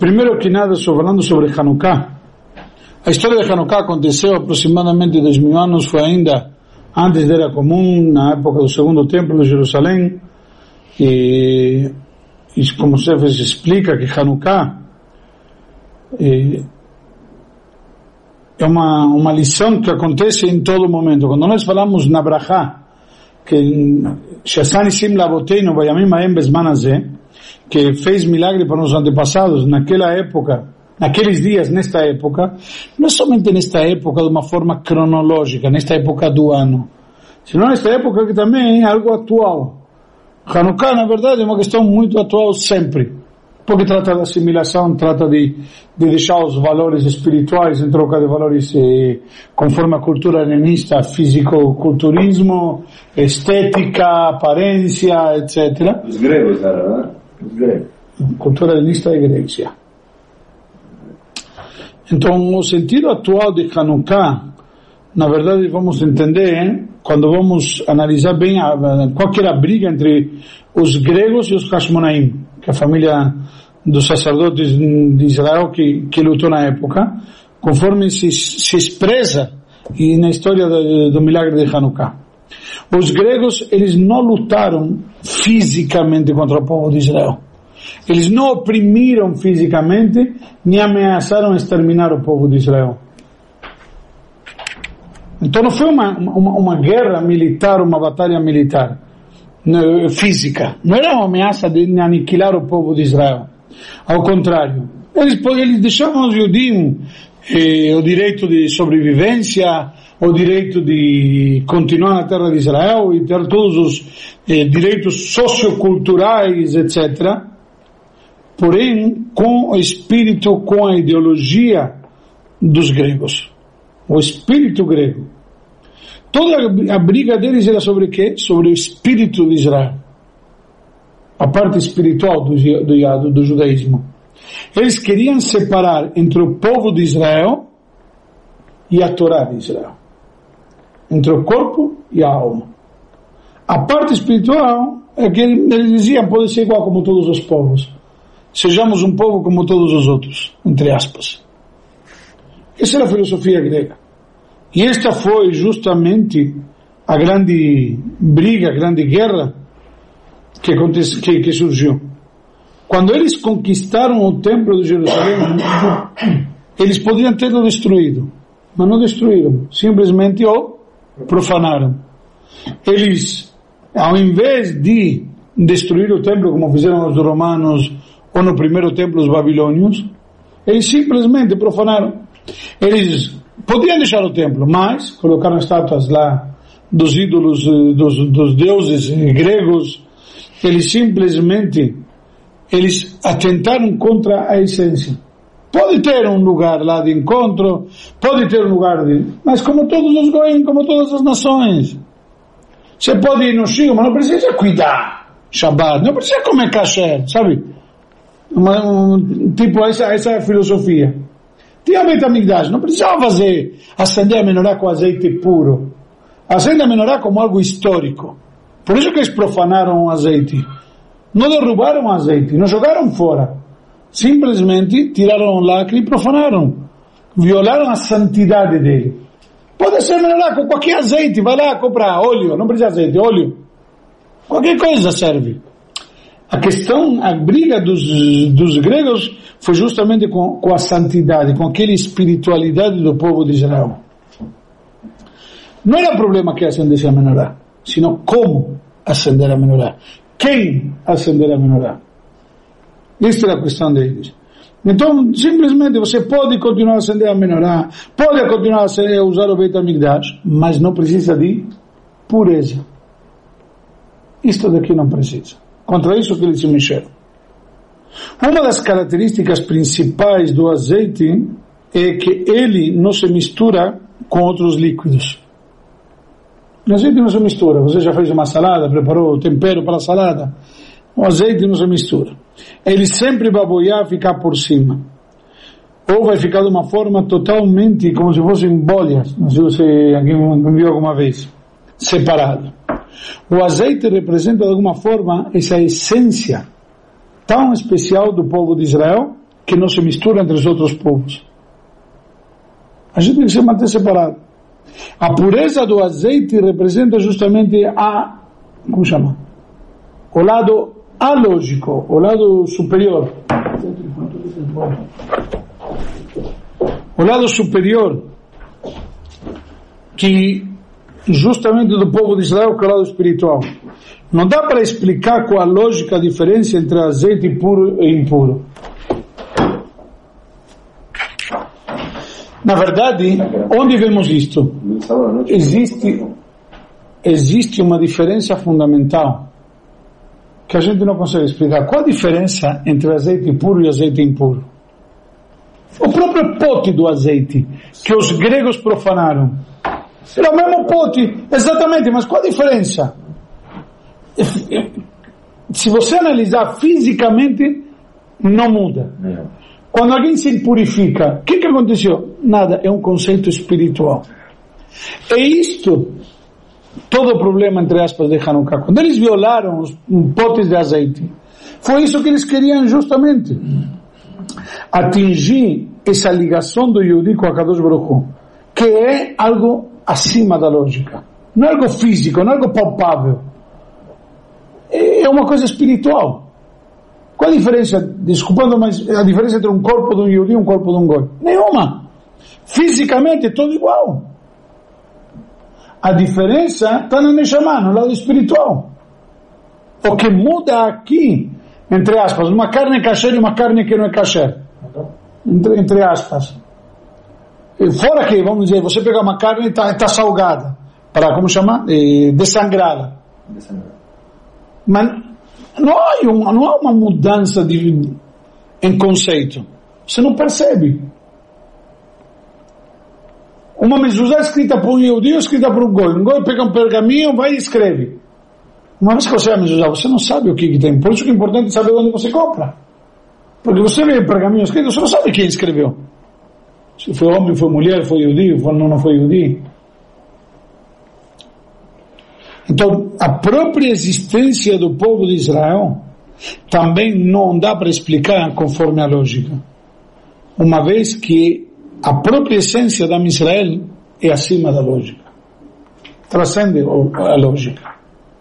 Primeiro que nada, falando sobre Hanukkah, a história de Hanukkah aconteceu aproximadamente 2000 anos, foi ainda antes da Era Comum, na época do Segundo Templo de Jerusalém, e como se explica que Hanukkah é uma lição que acontece em todo momento. Quando nós falamos na Brachá, que Shasani Sim Lavoteinu Vayamim Haem Bezman Hazeh, que fez milagre para os antepassados naquela época, naqueles dias, nesta época, não é somente nesta época de uma forma cronológica, nesta época do ano, senão nesta época que também é algo atual. Hanukkah, na verdade, é uma questão muito atual sempre, porque trata da assimilação, trata de deixar os valores espirituais em troca de valores conforme a cultura helenista, físico-culturismo, estética, aparência, etc. Os gregos eram, né? Os gregos. Cultura helenista e Grécia. Então, o sentido atual de Hanukkah, na verdade, vamos entender, quando vamos analisar bem qual era a briga entre os gregos e os Hashmonaim, que é a família dos sacerdotes de Israel que lutou na época, conforme se expressa e na história do milagre de Hanukkah. Os gregos, eles não lutaram fisicamente contra o povo de Israel. Eles não oprimiram fisicamente, nem ameaçaram exterminar o povo de Israel. Então não foi uma guerra militar, uma batalha militar física. Não era uma ameaça de aniquilar o povo de Israel. Ao contrário, eles deixavam aos judeus o direito de sobrevivência, o direito de continuar na terra de Israel e ter todos os direitos socioculturais, etc. Porém, com o espírito, com a ideologia dos gregos. O espírito grego. Toda a briga deles era sobre o quê? Sobre o espírito de Israel. A parte espiritual do judaísmo. Eles queriam separar entre o povo de Israel e a Torá de Israel. Entre o corpo e a alma. A parte espiritual é que eles diziam, pode ser igual como todos os povos. Sejamos um povo como todos os outros, entre aspas. Essa era a filosofia grega. E esta foi justamente a grande briga, a grande guerra que surgiu. Quando eles conquistaram o templo de Jerusalém, eles podiam tê-lo destruído, mas não destruíram, simplesmente o profanaram. Eles, ao invés de destruir o templo, como fizeram os romanos, ou no primeiro templo os babilônios, eles simplesmente profanaram. Eles podiam deixar o templo, mas colocaram estátuas lá dos ídolos, dos deuses gregos. Eles simplesmente atentaram contra a essência. Pode ter um lugar lá de encontro, pode ter um lugar mas como todos os goim, como todas as nações, você pode ir no Shiva, mas não precisa cuidar Shabbat, não precisa comer kasher, sabe? Tipo, essa é a filosofia. Tinha Beit HaMikdash, não precisava acender a menorá com azeite puro. Acende a menorá como algo histórico. Por isso que eles profanaram o azeite. Não derrubaram o azeite, não jogaram fora. Simplesmente tiraram o lacre e profanaram. Violaram a santidade dele. Pode ser menorá com qualquer azeite, vai lá comprar óleo, não precisa azeite, óleo. Qualquer coisa serve. A questão, a briga dos gregos foi justamente com a santidade, com aquela espiritualidade do povo de Israel. Não era problema que acendesse a menorá, sino como acender a menorá. Quem acender a menorá? Esta era a questão deles. Então, simplesmente, você pode continuar a acender a menorá, pode continuar a usar o Beit HaMikdash, mas não precisa de pureza. Isto daqui não precisa. Contra isso que eles se mexeram. Uma das características principais do azeite é que ele não se mistura com outros líquidos. O azeite não se mistura. Você já fez uma salada, preparou o tempero para a salada. O azeite não se mistura. Ele sempre vai boiar, ficar por cima. Ou vai ficar de uma forma totalmente, como se fossem bolhas. Não sei se você viu alguma vez. Separado. O azeite representa de alguma forma essa essência tão especial do povo de Israel que não se mistura entre os outros povos. A gente tem que se manter separado. A pureza do azeite representa justamente o lado alógico, o lado superior. O lado superior, que justamente do povo de Israel, que é o lado espiritual. Não dá para explicar qual a lógica, a diferença entre azeite puro e impuro. Na verdade, onde vemos isto? Existe uma diferença fundamental que a gente não consegue explicar. Qual a diferença entre azeite puro e azeite impuro? O próprio pote do azeite, que os gregos profanaram. Era o mesmo pote, exatamente, mas qual a diferença? Se você analisar fisicamente, não muda. Quando alguém se impurifica, o que aconteceu? Nada, é um conceito espiritual. É isto, todo o problema, entre aspas, de Hanukkah. Quando eles violaram os potes de azeite, foi isso que eles queriam justamente. Atingir essa ligação do Yehudi com a Kadosh Baruch Hu, que é algo acima da lógica. Não é algo físico, não é algo palpável. É uma coisa espiritual. Qual a diferença, desculpando, mas a diferença entre um corpo de um Yehudi e um corpo de um Goi? Nenhuma. Fisicamente é tudo igual. A diferença está na Neshama, no lado espiritual. O que muda aqui, entre aspas, uma carne kasher e uma carne que não é kasher. Entre aspas. Fora que, vamos dizer, você pega uma carne e está salgada, para, como chama? Desangrada. Mas não há uma mudança em conceito. Você não percebe. Uma mezuzá escrita por um Yehudi ou escrita por um Goi. Um Goi pega um pergaminho, vai e escreve. Uma vez que você é mezuzá, você não sabe o que tem. Por isso que é importante saber onde você compra. Porque você vê o pergaminho escrito, você não sabe quem escreveu. Se foi homem, foi mulher, foi Yehudi, não foi Yehudi. Então, a própria existência do povo de Israel também não dá para explicar conforme a lógica. Uma vez que a própria essência da Israel é acima da lógica. Transcende a lógica.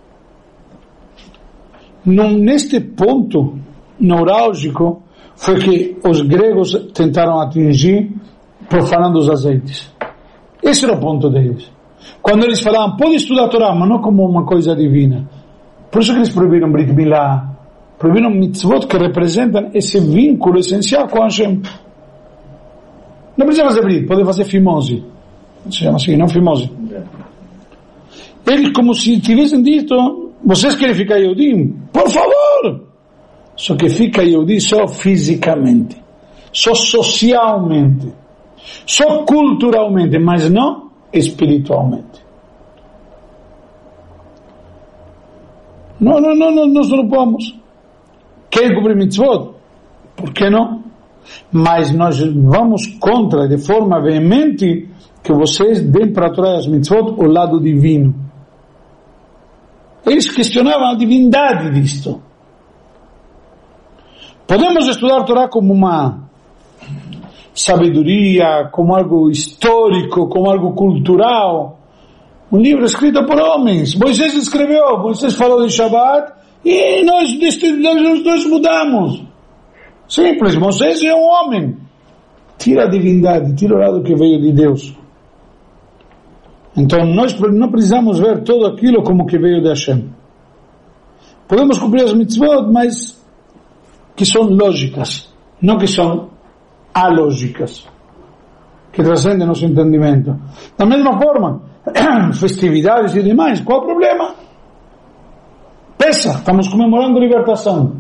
Neste ponto neurálgico foi que os gregos tentaram atingir profanando os azeites. Esse era o ponto deles. Quando eles falavam, pode estudar a Torá, mas não como uma coisa divina. Por isso que eles proibiram Brit Milá, proibiram mitzvot que representam esse vínculo essencial com Hashem. Não precisa fazer Brit, pode fazer fimose. Se chama assim, não fimose. Eles como se tivessem dito, vocês querem ficar Yehudi? Por favor! Só que fica Yehudi só fisicamente, só socialmente, só culturalmente, mas não espiritualmente. Não, nós não podemos. Querem cumprir mitzvot? Por que não? Mas nós vamos contra, de forma veemente, que vocês deem para a Torá e as mitzvot o lado divino. Eles questionavam a divindade disto. Podemos estudar a Torá como uma sabedoria, como algo histórico, como algo cultural. Um livro escrito por homens. Moisés escreveu, Moisés falou de Shabbat e nós dois mudamos. Simples, Moisés é um homem. Tira a divindade, tira o lado que veio de Deus. Então nós não precisamos ver tudo aquilo como que veio de Hashem. Podemos cumprir as mitzvot, mas que são lógicas, não que são alógicas, que transcendem nosso entendimento. Da mesma forma, festividades e demais, qual é o problema? Pesa, estamos comemorando a libertação,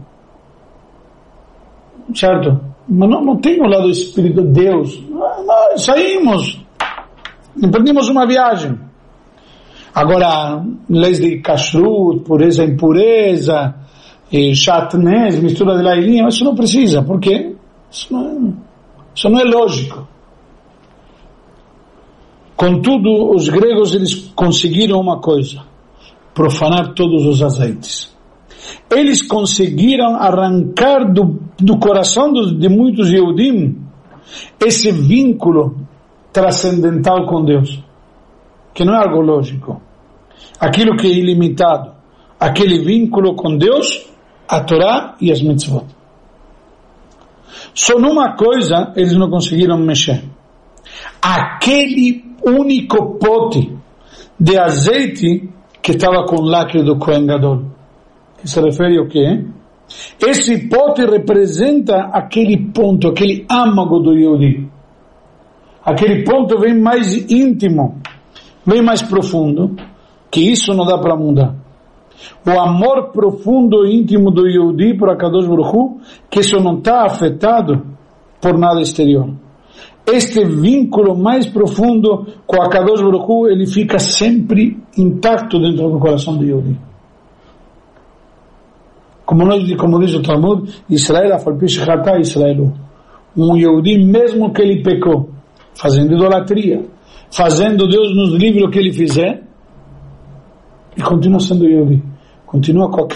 certo? Mas não tem o lado espírito de Deus. Nós saímos, empreendimos uma viagem. Agora, leis de kashrut, pureza, impureza, chatnez, mistura de lailinha, isso não precisa, porque isso não é lógico. Contudo, os gregos eles conseguiram uma coisa: profanar todos os azeites. eles conseguiram arrancar do coração de muitos Yehudim esse vínculo transcendental com Deus, que não é algo lógico, aquilo que é ilimitado, aquele vínculo com Deus, a Torá e as mitzvot. Só numa coisa eles não conseguiram mexer: aquele único pote de azeite que estava com o lacre do Kohen Gadol, que se refere ao quê? Esse pote representa aquele ponto, aquele âmago do Yehudi. Aquele ponto vem mais íntimo, vem mais profundo, que isso não dá para mudar. O amor profundo e íntimo do Yehudi por Akadosh Baruch Hu, que isso não está afetado por nada exterior. Este vínculo mais profundo com Akadosh Baruch Hu, ele fica sempre intacto dentro do coração do Yehudi. Como diz o Talmud, Israel afalpish chata Israel. Yehudi, mesmo que ele pecou, fazendo idolatria, fazendo Deus nos livre o que ele fizer, e continua sendo Yehudi, continua com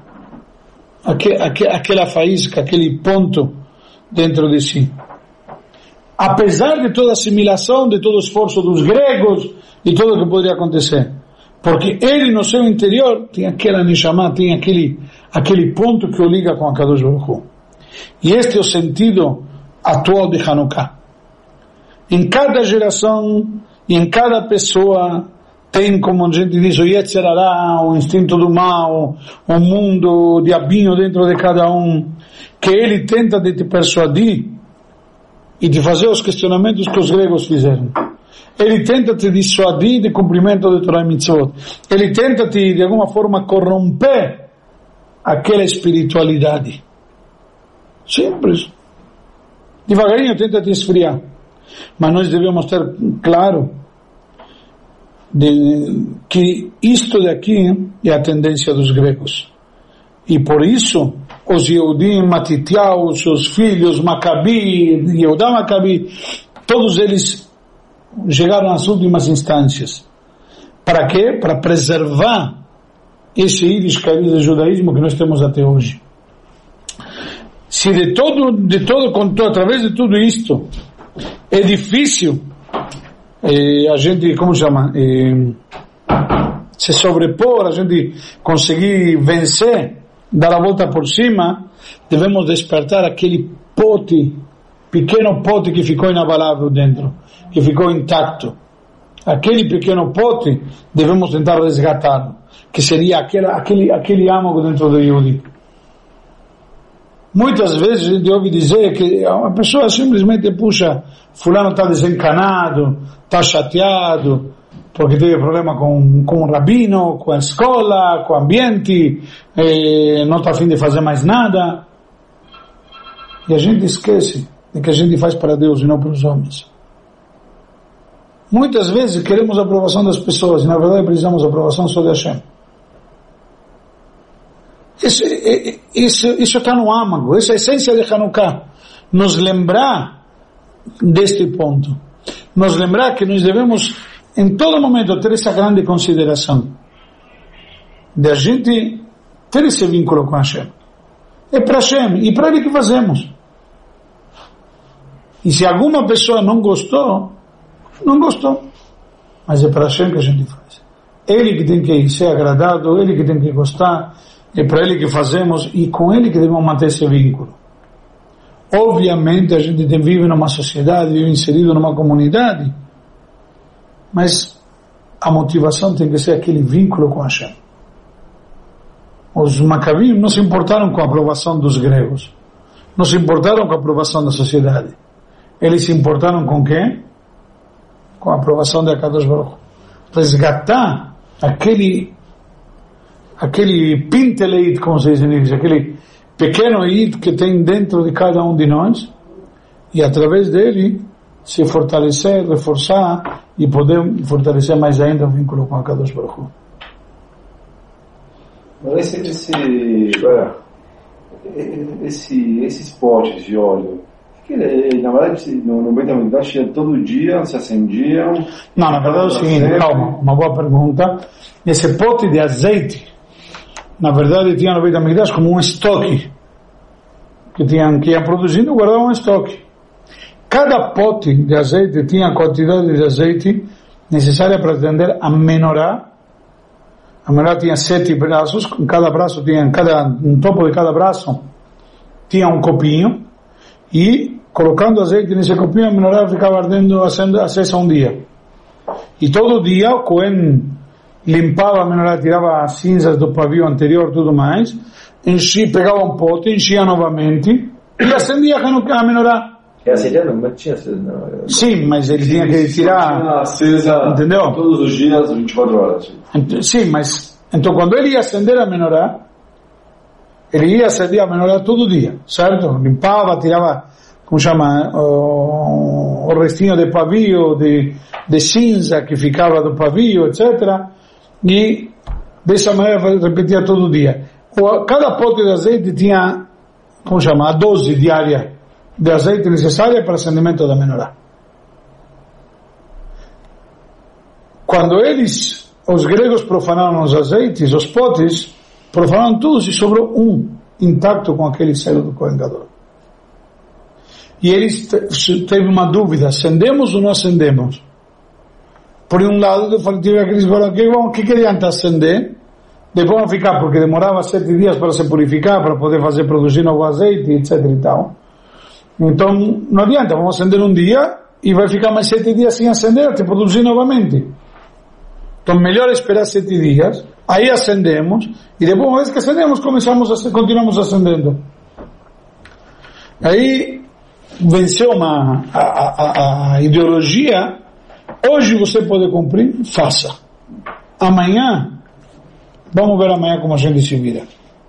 aquela faísca, aquele ponto dentro de si. Apesar de toda a assimilação, de todo o esforço dos gregos, e tudo o que poderia acontecer, porque ele no seu interior tem aquela neshama, tem aquele ponto que o liga com a Kadosh Baruch Hu. E este é o sentido atual de Hanukkah. Em cada geração e em cada pessoa tem, como a gente diz, o Yetzer Hara, o instinto do mal, o mundo, o diabinho dentro de cada um, que ele tenta de te persuadir e de fazer os questionamentos que os gregos fizeram. Ele tenta te dissuadir de cumprimento de Torah e Mitzvot. Ele tenta te, de alguma forma, corromper aquela espiritualidade. Simples. Devagarinho tenta te esfriar. Mas nós devemos ter claro que isto daqui é a tendência dos gregos. E por isso, os Yehudim, Matitiau, seus filhos, Maccabi, Yehudá Maccabi, todos eles chegaram às últimas instâncias. Para quê? Para preservar esse íris caído do judaísmo que nós temos até hoje. Se através de tudo isto, é difícil a gente, como chama, se sobrepor, a gente conseguir vencer, dar a volta por cima, devemos despertar aquele pote, pequeno pote que ficou inabalável dentro, que ficou intacto. Aquele pequeno pote devemos tentar resgatá-lo, que seria aquele âmago dentro do Yehudi. Muitas vezes a gente ouve dizer que a pessoa simplesmente, puxa, fulano está desencanado, está chateado, porque teve problema com o rabino, com a escola, com o ambiente, não está a fim de fazer mais nada. E a gente esquece de que a gente faz para Deus e não para os homens. Muitas vezes queremos a aprovação das pessoas, e na verdade precisamos da aprovação só de Hashem. Isso está no âmago, essa é a essência de Hanukkah. Nos lembrar deste ponto. Nos lembrar que nós devemos, em todo momento, ter essa grande consideração de a gente ter esse vínculo com Hashem. É para Hashem, e para Ele que fazemos. E se alguma pessoa não gostou, mas é para Hashem que a gente faz. Ele que tem que ser agradado, Ele que tem que gostar, é para Ele que fazemos, e com Ele que devemos manter esse vínculo. Obviamente a gente vive numa sociedade, vive inserido numa comunidade, mas a motivação tem que ser aquele vínculo com Hashem. Os Maccabi não se importaram com a aprovação dos gregos, não se importaram com a aprovação da sociedade, eles se importaram com quem? Com a aprovação de Akadosh Baruch Hu. Resgatar aquele pinteleit, como se diz, aquele pequeno it que tem dentro de cada um de nós, e através dele se fortalecer, reforçar e poder fortalecer mais ainda o vínculo com a Kadosh Baruch Hu. Mas esses potes de óleo, que na verdade no Beit HaMikdash ia todo dia, se acendiam? Não, na verdade é o seguinte, calma, uma boa pergunta. Esse pote de azeite na verdade tinha no Beit HaMikdash como um estoque que iam produzindo e guardavam um estoque. Cada pote de azeite tinha a quantidade de azeite necessária para acender a menorá. A menorá tinha 7 braços, cada braço no topo de cada braço tinha um copinho, e colocando azeite nesse copinho a menorá ficava ardendo, acesa um dia. E todo dia o Cohen limpava a menorá, tirava as cinzas do pavio anterior, tudo mais, pegava um pote, enchia novamente e acendia a menorá. E acendendo, mas tinha acesa, não. Sim, mas ele tinha que tirar. Tinha acesa, entendeu? Todos os dias, 24 horas. Sim, mas então quando ele ia acender a menorá, ele ia acender a menorá todo dia, certo? Limpava, tirava, como chama, o restinho de pavio, de cinza que ficava do pavio, etc. E dessa maneira repetia todo dia. Cada pote de azeite tinha, como chama, a dose diária de azeite necessária para o acendimento da menorá. Quando os gregos profanaram os azeites, os potes, profanaram todos e sobrou um intacto com aquele selo do Kohen Gadol. E eles teve uma dúvida, acendemos ou não acendemos? Por um lado, tive aqueles que falaram, que adianta acender? Depois vão ficar, porque demorava 7 dias para se purificar, para poder produzir novo azeite, etc. e tal. Então, não adianta, vamos acender um dia e vai ficar mais 7 dias sem acender, até produzir novamente. Então, melhor esperar 7 dias, aí acendemos, e depois, uma vez que acendemos, continuamos acendendo. Aí, venceu a ideologia. Hoje você pode cumprir, faça. Amanhã, vamos ver amanhã como a gente se vira.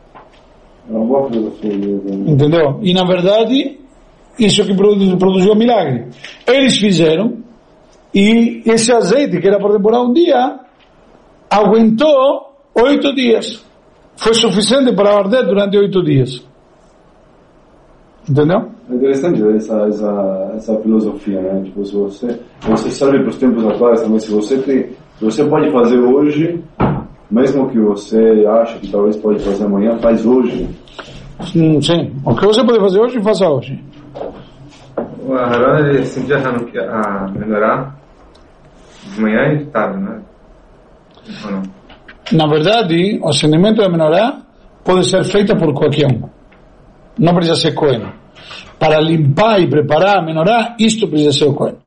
Entendeu? E na verdade, isso que produziu o milagre. Eles fizeram, e esse azeite, que era para demorar um dia, aguentou 8 dias. Foi suficiente para arder durante 8 dias. Entendeu? É interessante ver essa filosofia, né? Tipo, se você sabe para os tempos atuais também, se você pode fazer hoje, mesmo que você acha que talvez pode fazer amanhã, faz hoje. Sim. O que você pode fazer hoje, faça hoje. O Aharon, ele acendia a menorá de manhã e de tarde, né? Ou não? Na verdade, o acendimento da menorá pode ser feito por qualquer um. Não precisa ser Cohen. Para limpar e preparar a menorá, isto precisa ser o Cohen.